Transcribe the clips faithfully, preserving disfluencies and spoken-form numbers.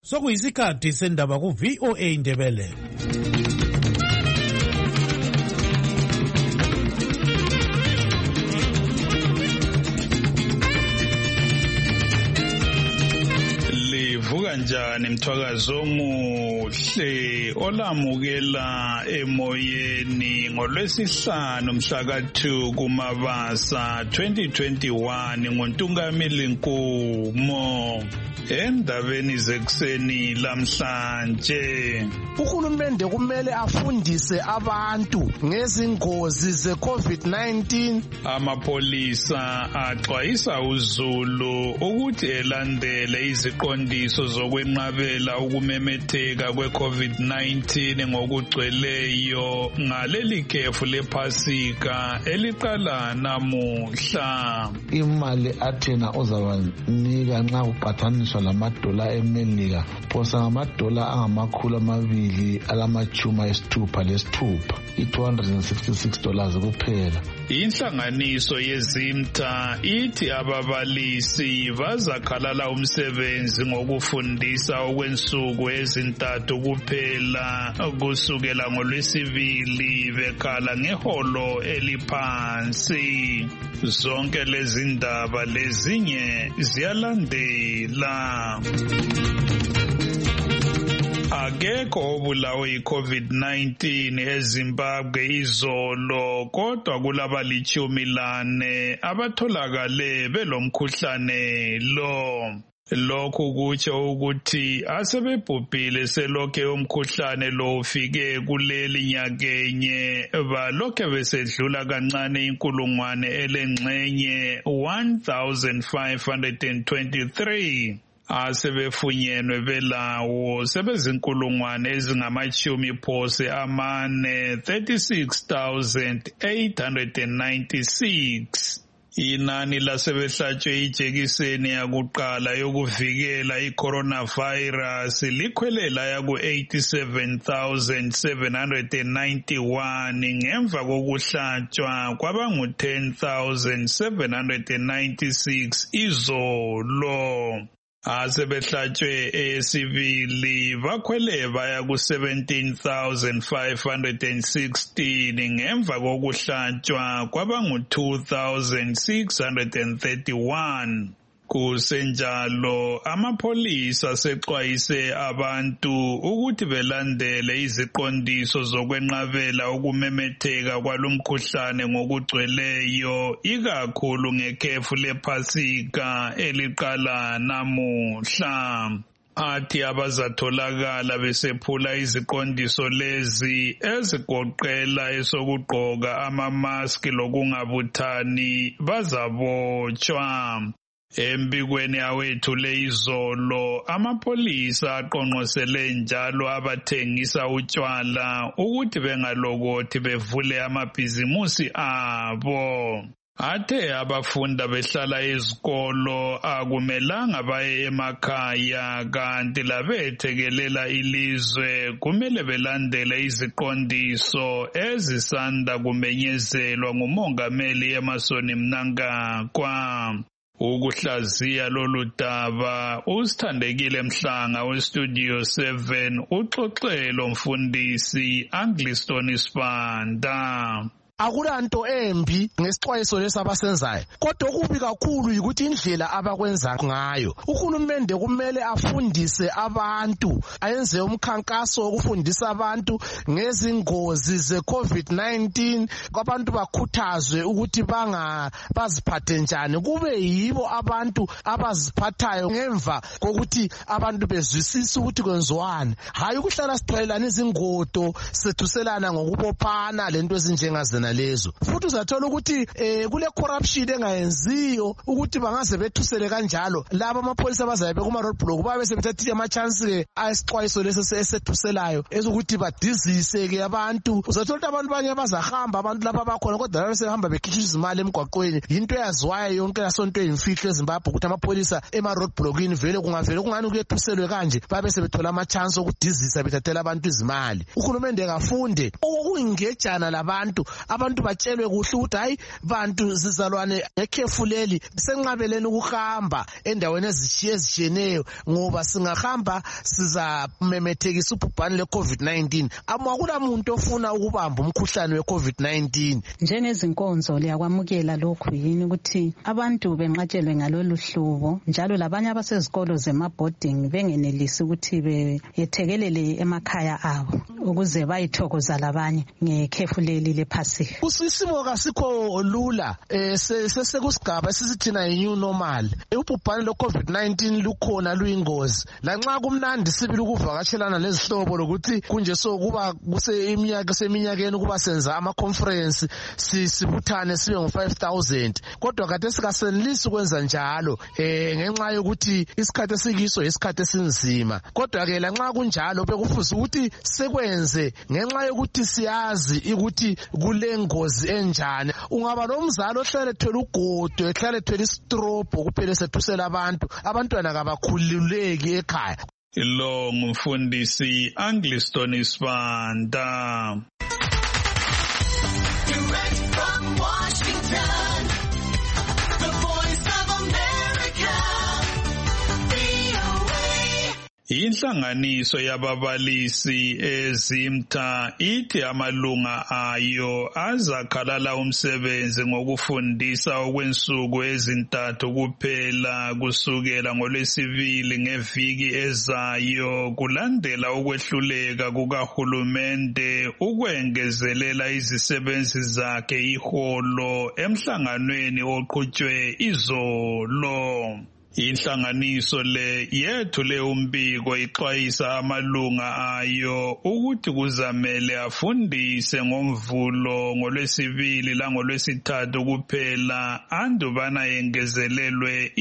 sokuyisikhathi sendaba ku V O A Indebele. Kanjani mthwakazo omuhle olamukela emoyeni ngolwesihlanu mhla ka two kuMabasa twenty twenty-one ngoNtungamili Nkumo. Endabeni zekuseni lamhlanje, uhulumende kumele afundise abantu ngezingozi ze COVID nineteen. Amapolisa axwayisa uZulu ukuthi elandele iziqondiso zokwenqabela ukumemetheka kwe COVID nineteen ngokugcweleyo ngaleli khefu lePhasika eliqala namuhla. Imali athina uzabanika nxa kuqathaniswa lamadola eMelika phosa ngamadola angamakhulu amabili alamachuma esithupha lesithupha, i-two hundred sixty-six dollars kuphela. Inhlanganiso yezimta ithi ababalisi bazakhalala umsebenzi ngokufundisa okwensuku ezintathu kuphela kusukela ngoLwesibili bekhala ngeholo eliphansi. Zonke lezi ndaba lezinye ziyalandela. Akekho obulawe i-COVID nineteen eZimbabwe izolo, kodwa kulabalitshumi lane abatholakale belomkhuhlane lo. Lokhu kutsho ukuthi asebebhubhile selokhe umkhuhlane lo ufike kuleli nyakenye balokhe besedlula kancane inkulungwane elengxenye one thousand five hundred twenty-three. Asebefunyenwe belawo sebezinkulungwane ezingamachumi phose amane thirty-six thousand eight hundred ninety-six. Inani lasebehlatshwe ijekiseni yakuqala yokuvikela i-coronavirus likhwelela yaku eighty-seven thousand seven hundred ninety-one ngemva kokuhlatshwa kwabangu ten thousand seven hundred ninety-six izolo. Asebehlatshwe eyesibili bakhwele baya ku seventeen thousand five hundred sixteen ngemva kokuhlatshwa kwabangu two thousand six hundred thirty-one. Kusenjalo amapolisa sexwayise abantu ukuthi belandele iziqondiso zokwenqabela ukumemetheka kwalomkhuhlane ngokugcweleyo ikakhulu ngekhefu lePhasika eliqala namuhla. Athi abazatholakala besephula iziqondiso lezi ezigoqela esokugqoka amamaski lokungabuthani bazabotshwa. Embikweni awethule izolo, amapolisa aqonqosele njalo abathengisa utshwala ukuthi bengalokothi bevule amabhizimusi abo. Athe abafunda behlala ezikolo akumelanga baye emakhaya, kanti labethekelela ilizwe kumele belandele iziqondiso ezisanda kumenyezelwa nguMongameli Emmerson Mnangagwa. Ukuhlaziya lolu daba uSithandekile Mhlanga weStudio seven uxoxelo mfundisi Angliston Sibanda. Akulanto embi ngesixwayiso lesabasenzayo, kodwa okubi kakhulu ukuthi indlela abakwenza ngayo. Uhulumende kumele afundise abantu, ayenze umkhankaso wokufundisa abantu ngezingozi ze COVID nineteen, kwabantu bakhuthazwe ukuthi banga baziphathe njani, kube yibo abantu abaziphathayo ngemva kokuthi abantu bezwisisa ukuthi kwenziwani, hayi ukuhlala sixwayelana izingodo sethuselana ngokubophana lento ezinjengazena lezo. Futhi uzathola ukuthi eh kule corruption engayenziyo ukuthi bangaze bethusele kanjalo laba amapolisa bazabe kuma roadblock babe sebethatha ama chance ke ayisixwayiso lese esethuselayo ezokuthi badizise ke abantu. Uzathola abantu banye bazahamba abantu lapha bakhona kodwa bese behamba bekhishisa izimali emgwaqweni. Into eyaziwayo yonke lasonto eyimfihlo eZimbabwe ukuthi amapolisa ema roadblockini vele kungavele kungani kuyethuselwe kanje babe sebethola ama chance okudizisa bethathela abantu izimali. Uhulumende ngafunde okungejana labantu abantu batshelwe kuhle ukuthi hayi bantu zizalwane ngekhefu leli senqabeleni ukuhamba endaweni ezishiye ezishiyeneyo ngoba singahamba sizamemethekisa ubhubhane le-covid nineteen. Akula muntu ofuna ukubamba umkhuhlane we-covid nineteen. Njengezinkonzo liyakwamukela lokhu yini ukuthi abantu benqatshelwe ngalolu hlobo njalo labanye abasezikolo zema-boarding bengenelisi ukuthi beyethekelele emakhaya abo ukuze bayithokoza labanye ngekhefu leli lephasika? Isimo kasikho lula, eh sesekusigaba sisithina yi-new normal. Ubhubhane le-covid nineteen lukhona luyingozi. Lanxa kumnandi sibili ukuvakatshelana lezihlobo lokuthi kunje so kuba kuse iminyaka seminyakeni kuba senza ama-conference sibuthane sibe ngo-five thousand. Kodwa kade sikasenelisi ukwenza njalo eh ngenxa yokuthi isikhathi esikiso isikhathi esinzima. Kodwa ke lanxa kunjalo bekufuze ukuthi sekwenze ngenxa yokuthi siyazi ukuthi kule ngozi enjani. Ungaba nomzali ohlale ethwele ugodo ehlale ethwele istrobo kuphela sethusela abantu abantwana kabakhululeki ekhaya. Lo ngumfundisi Angliston Sibanda. Direct from Washington, the Voice of America, V O A. Inhlanganiso yababalisi eZimta ithi amalunga ayo azakhalala umsebenzi ngokufundisa okwensuku ezintathu kuphela kusukela ngoLwesibili ngeviki ezayo kulandela ukwehluleka kukahulumende ukwengezelela izisebenzi zakhe iholo emhlanganweni oqhutshwe izolo. Inhlanganiso le yethule umbiko ixwayisa amalunga ayo ukuthi kuzamele afundise ngomvulo ngoLwesibili langolwesithathu kuphela andubana yengezelelwe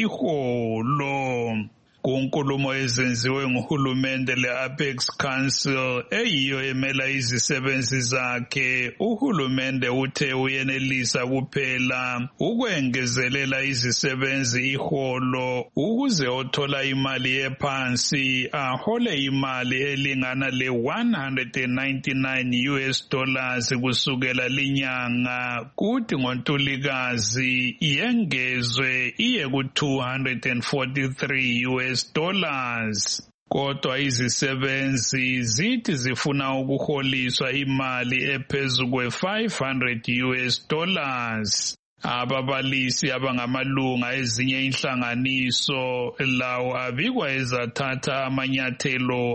iholo. Kunkulumo ezenziwe nguhulumende le-Apex Council eyiyo emela izisebenzi zakhe, uhulumende uthe uyenelisa kuphela ukwengezelela izisebenzi iholo ukuze othola imali ephansi ahole imali elingana le one hundred ninety-nine U S dollars kusukela linyanga, kuthi ngoNtulikazi yengezwe iye ku two hundred forty-three U S dollars. Kodwa izisebenzi zithi zifuna ukuholiswa imali ephezu kwe five hundred U S dollars. Ababalisi abangamalunga ezinye inhlanganiso lawo abikwa ezathatha amanyathelo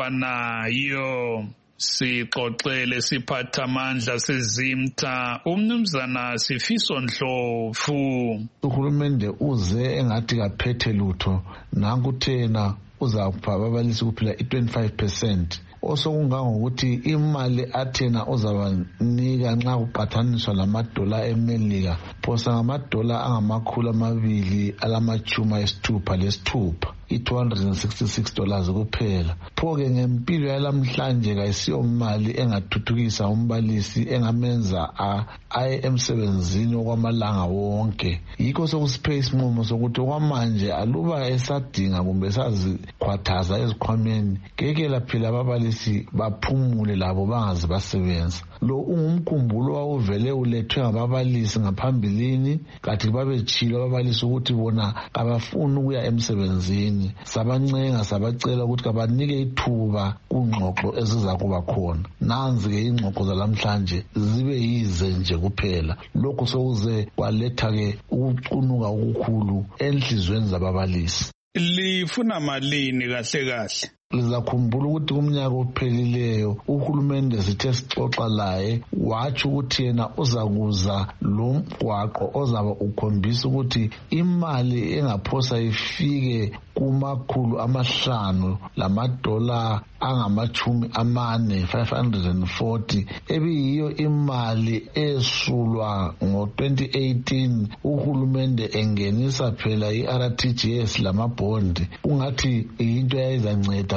afanayo. Sixoxele siphathamandla seZimta umnumzana Sifiso Ndlovu. Uhulumende uze engathi kaphethe lutho nanku thena uzapha ababalisi kuphela i-twenty-five percent. Osokungangokuthi imali athena uzabanika nxa kuqathaniswa lamadola eMelika phosa ngamadola angamakhulu amabili alamatshumi ayisithupha lesithupha, i-two hundred sixty-six dollars kuphela. Pho-ke ngempilo yalamhlanje kayisiyo mali engathuthukisa umbalisi engamenza aye emsebenzini okwamalanga wonke. Yikho sokusiphe isinqumo sokuthi okwamanje aluba esadinga kumbe sazikhwathaza ezikhwameni ngekela phela ababalisi baphumule labo bangaze basebenza. Lo ungumkhumbulo wawuvele ulethwe ngababalisi ngaphambilini, kathi babetshilo ababalisi ukuthi bona kabafuni ukuya emsebenzini. Sabancenga sabacela ukuthi kabanike ithuba kungxoxo ezizakuba khona. Nanzi-ke ingxoxo zalamhlanje zibe yize nje kuphela. Lokho sokuze kwaletha-ke ukucunuka okukhulu enhlizweni zababalisi. Lifuna malini kahle kahle? Lizakhumbula ukuthi kumnyaka ophelileyo uhulumende sithe sixoxa laye watsho ukuthi yena uzakuza lo mgwaqo ozaba ukhombisa ukuthi imali engaphosa ifike kumakhulu amahlanu lamadola angamachumi amane five hundred forty ebiyiyo imali esulwa ngo twenty eighteen uhulumende engenisa phela i-R T G S lamabhondi kungathi into yayizanceda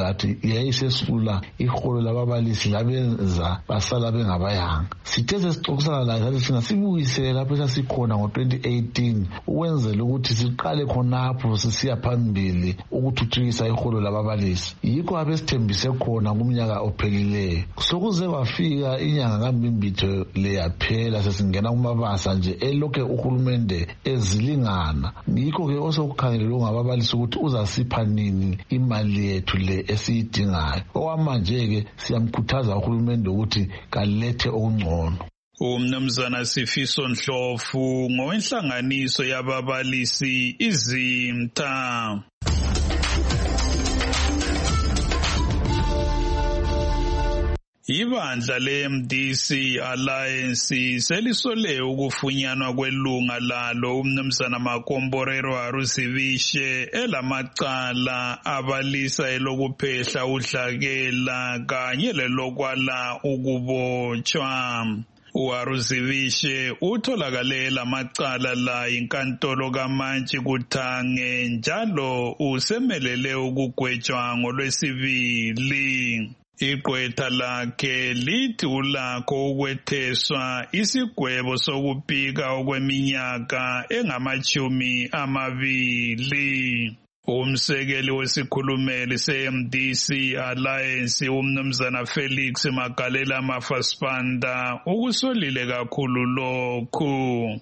umphakathi yayisesula iholo lababalisi labenza basala bengabayanga. Sithe sesixoxisana laye sathi thina sibuyisele lapho esasikhona ngo-twenty eighteen ukwenzela ukuthi siqale khonapho sisiya phambili ukuthuthukisa iholo lababalisi. Yikho abesithembise khona kumnyaka ophelileyo. Sokuze kwafika inyanga kaMbimbitho leyaphela sesingena kumabasa nje elokhe uhulumende ezilingana. Yikho-ke osokukhangelelwe ngababalisi ukuthi uzasipha nini imali yethu le esiyidingayo. Okwamanje-ke siyamkhuthaza uhulumende ukuthi kalethe okungcono. Umnumzana Sifiso Ndlovu ngowenhlanganiso yababalisi iZimta. Ibandla le-M D C Alliance selisole ukufunyanwa kwelunga lalo umnumzana Makomborero Haruzivishe elamacala abalisa elokuphehla udlakela kanye lelokwala ukubotshwa. uHaruzivishe utholakale lamacala la inkantolo kaMantshi Kuthange njalo usemelele ukugwetshwa ngolwesibili. Igqwetha lakhe lithi ulakho ukwetheswa isigwebo sokupika okweminyaka engamachumi amabili. Umsekeli wesikhulumeli se-M D C Alliance umnumzana Felix Magalela Mafasipanda ukusolile kakhulu lokhu.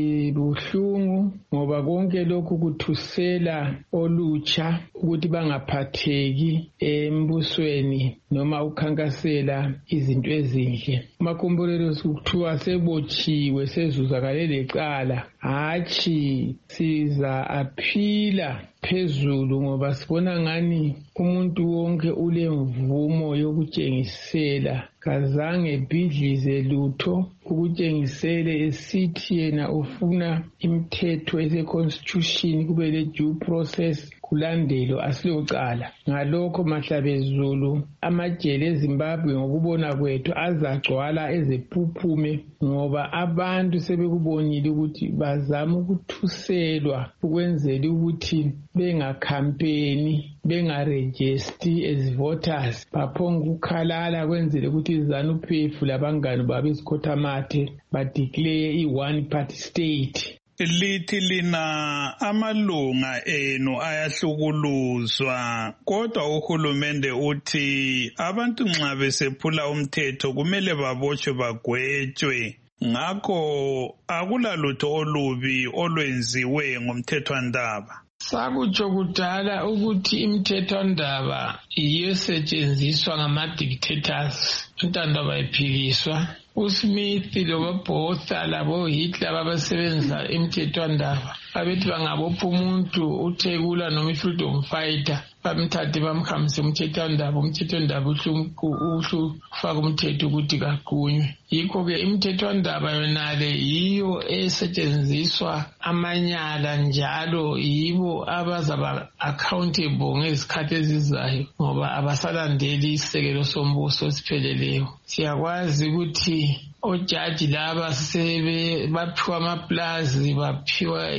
Sibuhlungu ngoba konke lokhu kuthusela olutsha ukuthi bangaphatheki embusweni noma ukhankasela izinto ezinhle. Makomborero kuthiwa sebotshiwe sezuzakale lecala, hatshi siza aphila phezulu ngoba sibona ngani umuntu wonke ulemvumo yokutshengisela, kazange bhidlize lutho ukutshengisele esithi yena ufuna imithetho ese-constitution kube le due process kulandelo asilocala. Ngalokho Mahlabezulu amajele eZimbabwe ngokubona kwethu azacwala ezephuphume ngoba abantu sebekubonile ukuthi bazama ukuthuselwa ukwenzela ukuthi bengakhampeni bengarejesti as voters baphonga ukukhalala kwenzela ukuthi iZANU-P F labangani babezikhothamathe badeclare i-one party state. Lithi lina amalunga enu ayahlukuluzwa kodwa uhulumende uthi abantu nxa besephula umthetho kumele babotshwe bagwetshwe. Ngakho akulalutho olubi olwenziwe ngomthethwandaba. Sakutsho kudala ukuthi imithethwandaba iyosetshenziswa ngama-dictators, intandaba iphikiswa. uSmith loBotha laboHitler babasebenzisa imithethwandaba abethi bangabopha umuntu uthekula noma i-freedom fighter bamthathe bamhambise umthethwandaba umthethwandaba uhlufaka umthetho ukuthi kagunywe. Yikho-ke imithethwandaba yonale yiyo esetshenziswa amanyala njalo yibo abazaba accountable ngezikhathi ezizayo ngoba abasalandeli isisekelo sombuso esipheleleyo. Siyakwazi ukuthi ojaji laba sebe baphiwa amaplazi baphiwa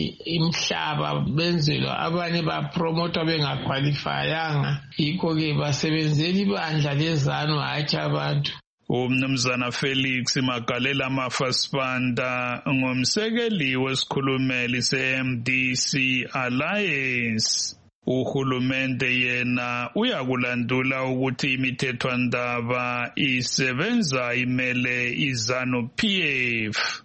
imhlaba benzelwa abanye bapromota bengaqualifyanga. Yikho-ke basebenzela ibandla lezanu hatshi abantu. Umnumzana Felix Magalela Mafasipanda ngumsekeli wesikhulumeli se-M D C Alliance. Uhulumende yena uyakulandula ukuthi imithethwandaba isebenza imele iZANU-P F.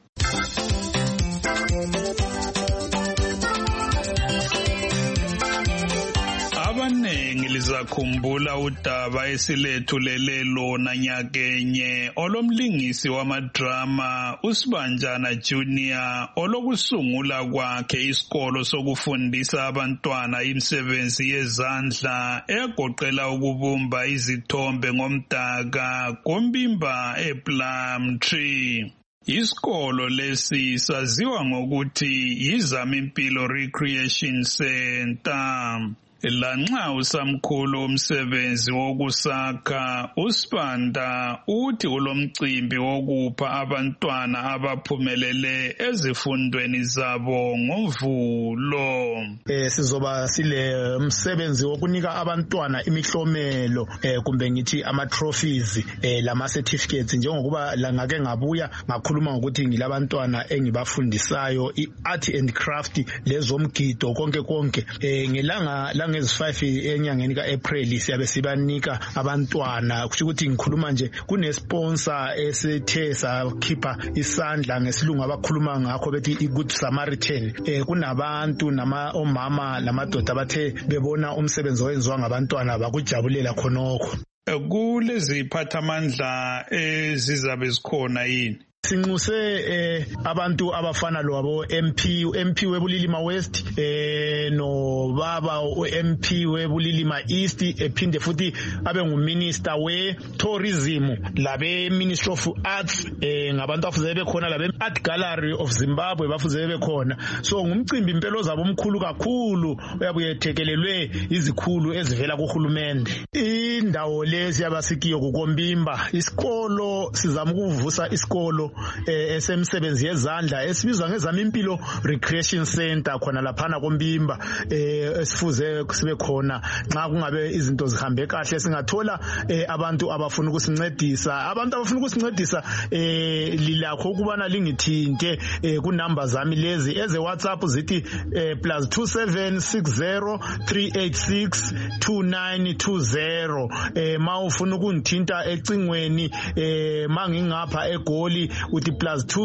Abanengi lizakhumbula udaba esilethulele lona nyakenye olomlingisi wamadrama uSibanjana Junior olokusungula kwakhe isikolo sokufundisa abantwana imisebenzi yezandla egoqela ukubumba izithombe ngomdaka kumbimba ePlumtree. Isikolo lesi saziwa ngokuthi yiZamimpilo Recreation Center. Lanxa usamkhulu umsebenzi wokusakha, uSibanda uthi ulomcimbi wokupha abantwana abaphumelele ezifundweni zabo ngoMvulo. Eh sizoba sile umsebenzi wokunika abantwana imihlomelo eh kumbe ngithi ama trophies eh lama certificates, njengokuba la ngake ngabuya ngakhuluma ngokuthi ngilabantwana engibafundisayo iart and craft lezomgido konke konke eh ngelanga langezi five enyangeni kaApril siyabe sibanika abantwana, kusho ukuthi ngikhuluma nje kune sponsor esethe sakhipha isandla ngesilungu abakhuluma ngakho bethi i-Good Samaritan. eh kunabantu nama omama lamadoda bathe bebona umsebenzi owenziwa ngabantwana bakujabulela khonokho. Kulezi phathamandla ezizabe zikhona yini? Sinxuse eh abantu abafana lwabo M P M P weBulilima West eh no baba uM P weBulilima East, ephinde futhi abe nguminister we-tourism labe Ministry of Arts, eh ngabantu afuze bekhona labe Art Gallery of Zimbabwe bafuze bekhona. So ngumcimbi impelo zabo omkhulu kakhulu oyabuye ethekelelwe izikhulu ezivela kuhulumende. Indawo lezi yabasikiyo kuKombimba, isikolo sizama ukuvusa isikolo eh esemsebenzi yezandla esibizwa ngezama impilo recreation center khona laphana koMbimba, eh esifuze sibe khona nxa kungabe izinto zihambe kahle singathola eh abantu abafuna ukusincedisa. Abantu abafuna ukusincedisa eh lilakho ukubana lingithinte eh ku number zami lezi eze WhatsApp zithi eh plus two seven six zero three eight six two nine two zero. eh mawufuna ukungithinta ecingweni eh mangingapha eGoli uthi plus two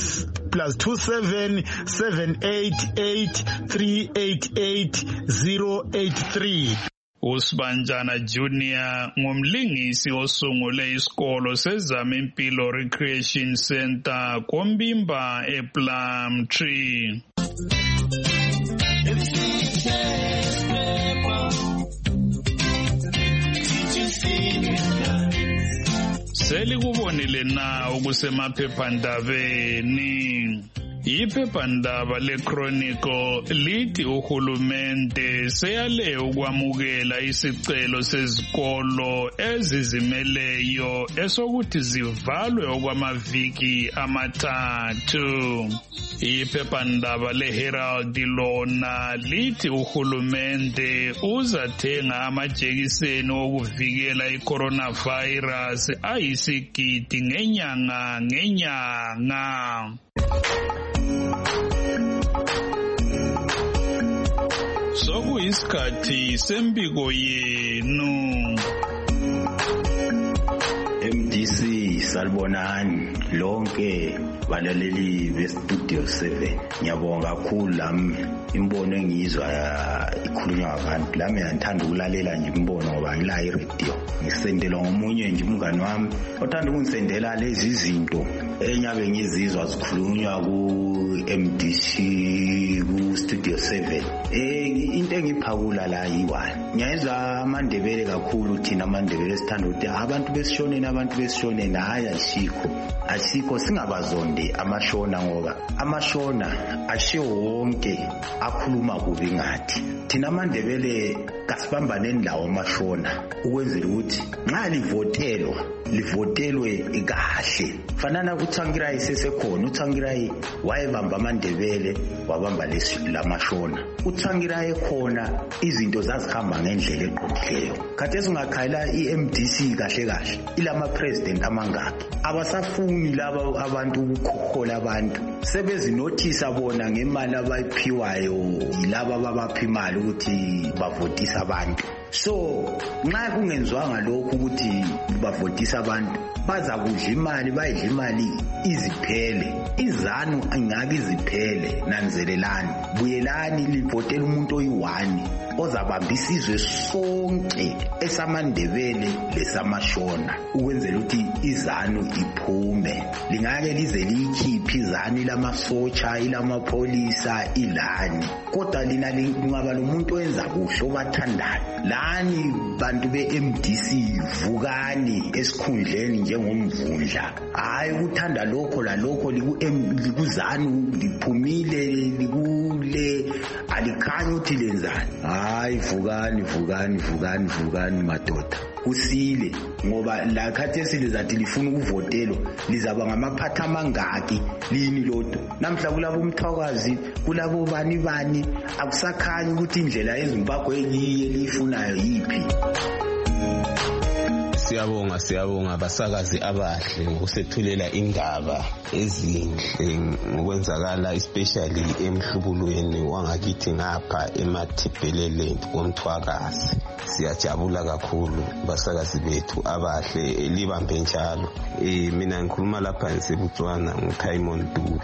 plus two seven seven eight eight three eight eight zero eight three. uSibanjana Junior ngumlingisi osungule isikolo sezama impilo recreation center koMbimba ePlumtree. Selikubonile na ukusemaphephandabeni. Iphephandaba leChronicle lithi uhulumende seyale ukwamukela isicelo sezikolo ezizimeleyo esokuthi zivalwe okwamaviki amathathu. Iphephandaba leHerald lona lithi uhulumende uzathenga amajekiseni okuvikela iCoronavirus ayisigidi ngenyanga ngenyanga. Sokuyisikhathi sembiko yenu. M D C salibonani lonke balaleli bestudio seven. Ngiyabonga kakhulu lami imbono engizwa ikhulunywa abantu. Lami ngithanda ukulalela nje imbono ngoba ngila iradio. Ngisendela ngomunye nje umngani wami othanda ukungisendela lezi zinto enyabe ngizizwa zikhulunywa ku M D C ku studio seven. Eh into engiphakula la yiwani. Ngiyezwa amandebele kakhulu thina amandebele sithanda ukuthi abantu besishoneni abantu besishoneni hayi asikho. Asikho singabazonde amashona ngoba amashona ashiwo wonke akhuluma kubi ngathi. Thina amandebele kasibambaneni lawo amashona ukwenzela ukuthi nxa livotelwa livotelwe kahle. Fanana uThangirayi sesekhona, uThangirayi wayebamba amandebele wabamba lamashona. uThangirayi khona izinto zazihamba ngendlela eqondileyo. Khathesi ungakhala iM D C kahle kahle ilama president amangaki abasafuni laba abantu ukukhola abantu sebezinothisa bona ngemali abayiphiwayo yilaba ababapha imali ukuthi bavotisa abantu. So nxa kungenzwanga lokhu ukuthi bavotisa abantu baza kudla imali bayidla imali iziphele. Izanu angake iziphele. Nanzelelani buyelani livotela umuntu oyi-one ozabamba isizwe sonke esamandebele lesamashona ukwenzela ukuthi izanu iphume. Lingake lize liyikhiphe izanu ilamasotsha ilamapolisa ilani kodwa lina lingaba lomuntu oyenza kuhle obathandayo. Lani bantu be-M D C vukani esikhundleni njengomvundla. Hayi ukuthanda lokho la lokho likuzanu liphumile likule alikhanyi ukuthi lenzani. hayi vukani vukani vukani vukani madoda usile ngoba la khathesi lizathi lifuna ukuvotelo lizaba ngamaphatha amangaki lini lodwa namhla kulabo umthwakazi kulabo bani bani akusakhanyi ukuthi indlela eZimbabwe eliye lifunayo yipi. Siyabonga siyabonga abasakazi abahle ngokusethulela indaba ezinhle ngokwenzakala especially emhlubulweni wangakithi ngapha eMathibhelele komthwakazi. Siyajabula kakhulu basakazi bethu abahle libambe njalo. Eh mina ngikhuluma lapha eSebutswana nguKaimon Du.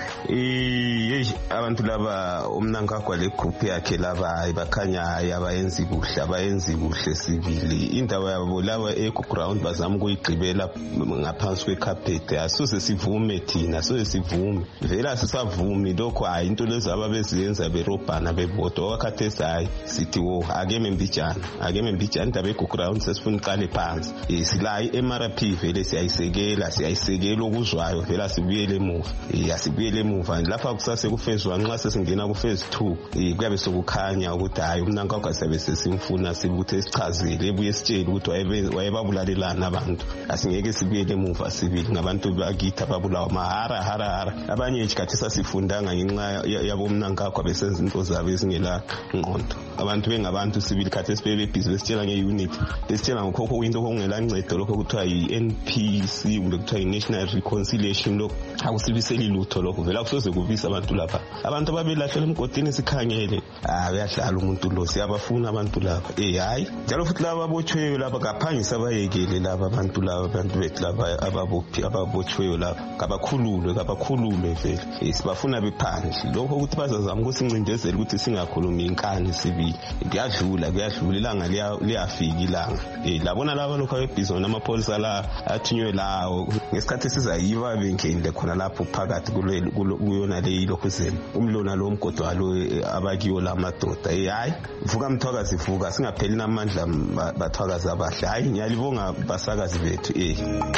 Eh abantu laba umnankagwa le group yakhe laba bakhanya abayenzi kuhle abayenzi kuhle sibili indawo yabo laba eground bazama ukuyigqibela ngaphansi kwecarpet asuse sivume thina asuse sivume vela sisavumi lokho hayi into lezo ababeziyenza berobhana bebodwa wakhathesi hayi sithi wo ake membijana ake membijana indaba eground sesifuna iqale phansi isilayi M R P vele siyayisekela siyayisekela okuzwayo vela sibuyele emuva yasibuyele emuva lapha kusase kufezwa nxa sesingena ku phase two kuyabe sokukhanya ukuthi hayi umnankagwa sabe sesimfuna sibuthe sichazile ebuye sitshele ukuthi wayebabulalelana abantu asingeke sibuyele emuva sibili ngabantu bakithi ababulawa mahara hara hara abanye isikhathi sasifundanga ngenxa yabo umnankagwa besenza into zabo ezingela ngqondo abantu bengabantu sibili khathi sibebe busy besitshela ngeunit besitshela ngokhokho into okungela ncedo lokho kuthiwa yi-N P C kumbe kuthiwa yi-National Reconciliation lokho akusibiseli lutho lokho vela kusoze kubisa abantu lapha abantu ababelahlela emgodini sikhangele ah uyahlala umuntu lo siyabafuna abantu lapha eh hayi njalo futhi laba abotshweyo lapha kaphangisa abayekele laba abantu laba abantu bethu laba ababophi ababotshweyo lapha kabakhululwe kabakhululwe vele sibafuna bephandle lokho ukuthi bazazama ukusincindezela ukuthi singakhulumi inkani sibili kuyadlula kuyadlula ilanga liyafika ilanga eh labona laba lokho ebizona amapholisa la athinywe lawo ngesikhathi sizayiva bengenile khona lapho phakathi kuyona le lokuzeni umlona lo mgodwa lo abakiyo lamadoda eh hayi vuka mthwakazi vuka singapheli namandla bathwakazi abahle hayi ngiyalibonga basakazi bethu eh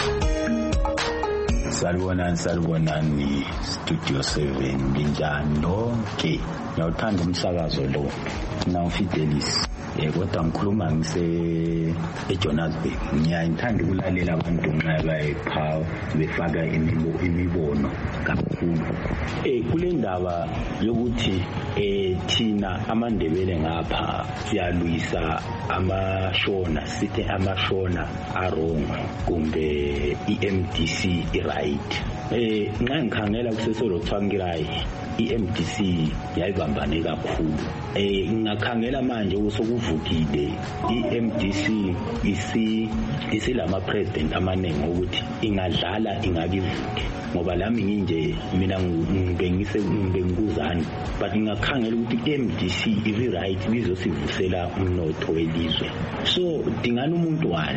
Salibonani salibonani Studio seven linjani lonke ngiyawuthanda umsakazo lo na Fidelis eh kodwa ngikhuluma ngise eJohannesburg ngiyayithanda ukulalela abantu nxa bayepha befaka imibono kakhulu eh kule ndaba yokuthi eh thina amandebele ngapha siyalwisa amashona sithi amashona arongo kumbe i-M D C i-right eh nxa ngikhangela kusesolo thangirai i-M D C yayibambane kakhulu eh ngingakhangela manje usokuvukile i-M D C isi isilama president amaningi ukuthi ingadlala ingakivuke ngoba lami nginje mina ngibengise ngibenguzani but ngingakhangela ukuthi i-M D C ivi right bizosivusela umnotho welizwe so dingana umuntu wani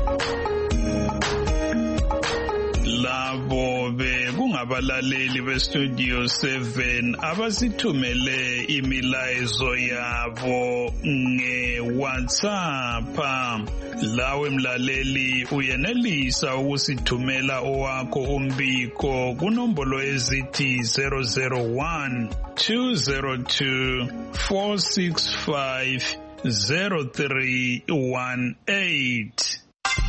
labo bekungabalaleli beStudio seven abasithumele imilayezo yabo ngeWhatsApp. Lawe mlaleli uyenelisa ukusithumela owakho umbiko kunombolo ezithi zero zero one two zero two four six five zero three one eight.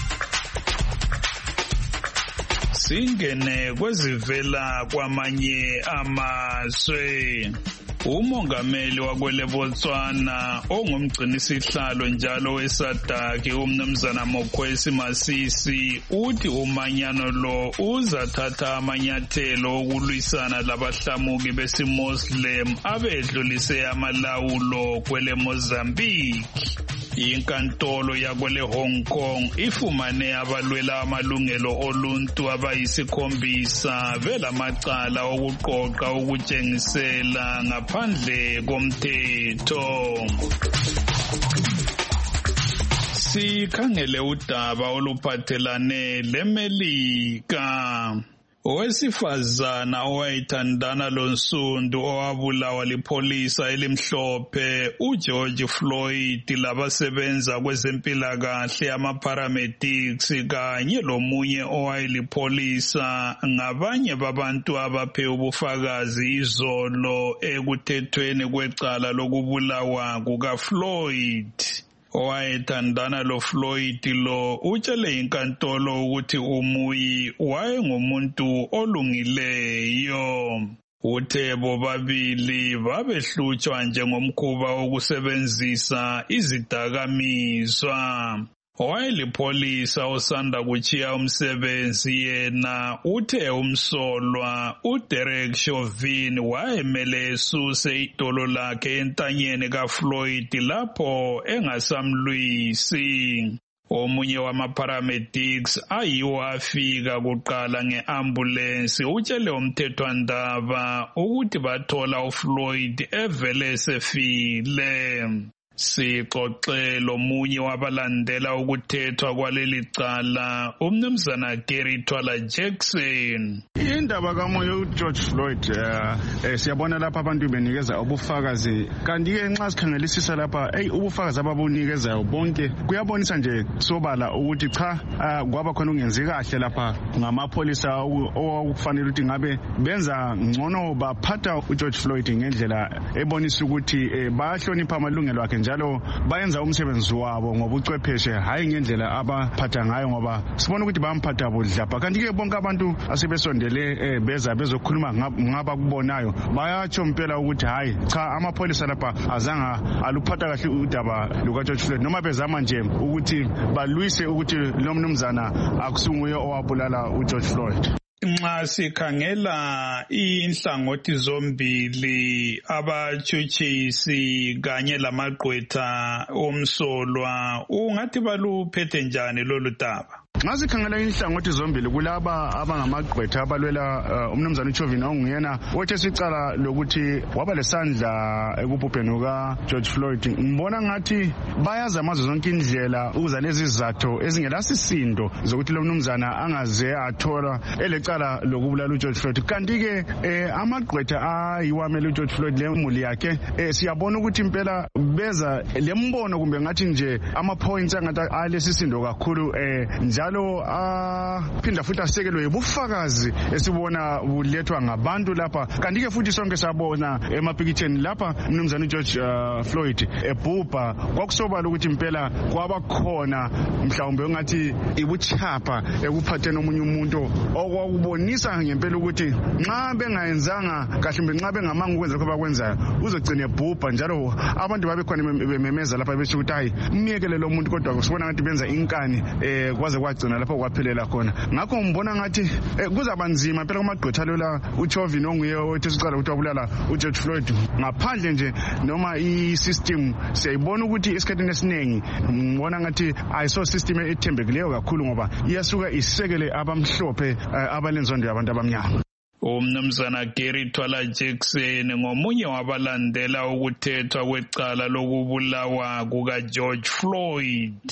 Singene kwezivela kwamanye amazwe. Umongameli wakwele Botswana ongumgcinisihlalo njalo wesadaki umnumzana Mokwesi Masisi uthi umanyano lo uzathatha amanyathelo okulwisana labahlamuki besimuslim abedlulise amalawulo kwele Mozambique. Inkantolo yakwele Hong Kong ifumane abalwela amalungelo oluntu abayisikhombisa vela macala okuqoqa ukutshengisela ngaphandle komthetho. Sikhangele udaba oluphathelane leMelika. Owesifazana owayethandana loNsundu owabulawa lipolisa elimhlophe uGeorge Floyd labasebenza kwezempilakahle ama-paramedics kanye lomunye owayelipolisa ngabanye babantu abaphe ubufakazi izolo ekuthethweni kwecala lokubulawa kukaFloyd. Owayethandana loFloyd lo utshele inkantolo ukuthi uMuyi wayengumuntu olungileyo. Uthe bobabili babehlutshwa njengomkhuba wokusebenzisa izidakamizwa. Owayelipolisa osanda kuchiya umsebenzi yena uthe umsolwa uDerek Chauvin wayemele esuse idolo lakhe entanyeni kaFloyd lapho engasamlwisi. Omunye wama-paramedics ayiwo afika kuqala nge-ambulance utshele umthethwandaba ukuthi bathola uFloyd evele sefile. Sixoxe lomunye wabalandela ukuthethwa kwaleli cala umnumzana Gary Twala Jackson. Indaba kamoya uGeorge Floyd eh siyabona lapha abantu benikeza ubufakazi kanti ke nxa sikhangelisisa lapha hey ubufakazi ababunikeza bonke kuyabonisa nje sobala ukuthi cha kwaba khona ungenzi kahle lapha ngamapholisa okufanele ukuthi ngabe benza ngcono baphatha uGeorge Floyd ngendlela ebonisa ukuthi bayahlonipha amalungelo akhe njalo bayenza umsebenzi wabo ngobuchwepheshe hayi ngendlela abaphatha ngayo ngoba sibona ukuthi bamphatha budlapha kanti ke bonke abantu asebesondele beza bezokhuluma ngaba kubonayo bayatsho impela ukuthi hayi cha amapholisa lapha azanga aluphatha kahle udaba lukaGeorge Floyd noma bezama nje ukuthi balwise ukuthi lo mnumzana akusunguye owabulala uGeorge Floyd. Nxa sikhangela inhlangothi zombili abatshutshisi kanye lamagqwetha omsolwa ungathi baluphethe njani lolu daba? Nxa sikhangela inhlangothi zombili kulaba abangamagqwetha abalwela umnumzana uChauvin onguyena othe sicala lokuthi waba lesandla ekubhubheni kukaGeorge Floyd. Ngibona ngathi bayazama zonke indlela ukuza lezi izathu ezingelasisindo zokuthi lo mnumzana angaze athola elecala lokubulala uGeorge Floyd. Kanti ke amagqwetha ayiwamela uGeorge Floyd lemuli yakhe siyabona ukuthi impela beza lembono kumbe ngathi nje ama points angathi alesisindo kakhulu njalo aphinda futhi asekelwe ubufakazi esibona bulethwa ngabantu lapha kanti ke futhi sonke sabona emapikitsheni lapha umnumzana uGeorge uh, Floyd ebhubha kwakusobala ukuthi impela kwaba khona mhlawumbe ungathi ibuchapha ekuphatheni omunye umuntu okwakubonisa ngempela ukuthi nxa bengayenzanga kahle mbe nxa bengamanga ukwenza lokho bakwenzayo uzogcina ebhubha njalo abantu babe khona bememeza lapha besho ukuthi hayi umiyekele lo muntu kodwa kusibona ngathi benza inkani eh kwaze kwagcina lapho kwaphelela khona ngakho ngibona ngathi kuzaba nzima phela kumagqwetha lola uChauvin onguye othi sicala ukuthi wabulala uGeorge Floyd ngaphandle nje noma i-system siyayibona ukuthi esikhathini esiningi ngibona ngathi ayiso system ethembekileyo kakhulu ngoba iyasuka isekele abamhlophe abalenzondo yabantu abamnyama. Umnumzana Gary Twala Jackson ngomunye wabalandela ukuthethwa kwecala lokubulawa kukaGeorge Floyd.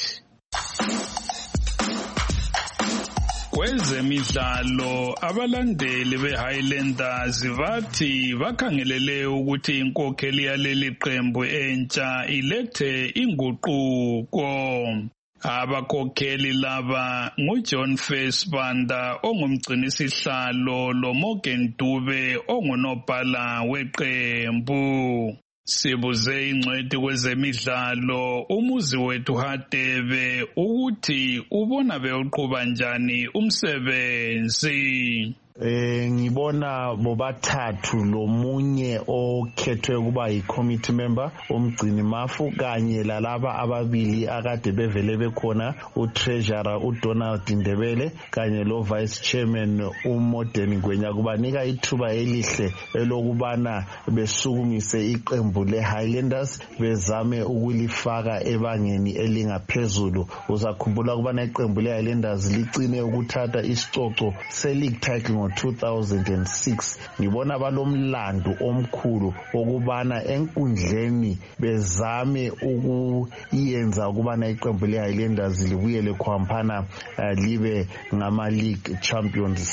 Kwezemidlalo abalandeli beHighlanders bathi bakhangelele ukuthi inkokheli yaleli qembu entsha ilethe inguquko. Abakhokheli laba nguJohn Fairspanda ongumgcinisihlalo loMorgan Dube ongunobhala weqembu. Sibuze ingcwethi kwezemidlalo umuzi wethu Hadebe ukuthi ubona beyoqhuba njani umsebenzi. Eh ngibona bobathathu lomunye okhethwe kuba yi-committee member omgcini mafu kanye lalaba ababili akade bevele bekhona uTreasurer uDonald Ndebele kanye lo Vice Chairman uModern Ngwenya kubanika ithuba elihle elokubana besukumise iqembu leHighlanders bezame ukulifaka ebangeni elingaphezulu. Uzakhumbula kubana iqembu leHighlanders licine ukuthatha isicoco se-league title two thousand six. Ngibona balomlando omkhulu okubana enkundleni bezame ukuyenza ukubana iqembu leHighlanders libuyele khwampana uh, libe ngama league champions.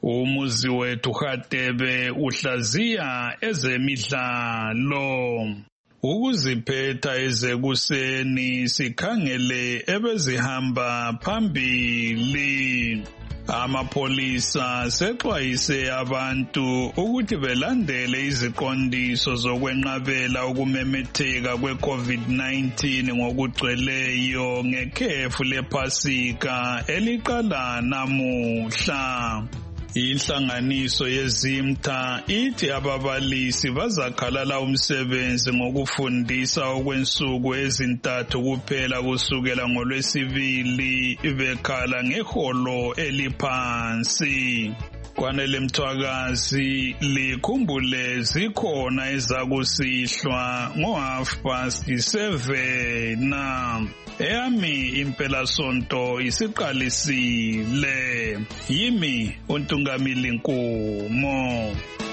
Umuzi wethu Hadebe uhlaziya ezemidlalo. Ukuziphetha ezekuseni sikhangele ebezihamba phambili. Amapolisa sexwayise abantu ukuthi belandele iziqondiso zokwenqabela ukumemetheka kwe-COVID nineteen ngokugcweleyo ngekhefu lePhasika eliqala namuhla. Inhlanganiso yezimtha ithi ababalisi bazakhalala umsebenzi ngokufundisa okwensuku ezintathu kuphela kusukela ngoLwesibili bekhala ngeholo eliphansi. Kwanele Mthwakazi likhumbule zikhona ezakusihlwa ngo half past seven. Eyami impela sonto isiqalisile. Yimi uNtungamili Nkomo.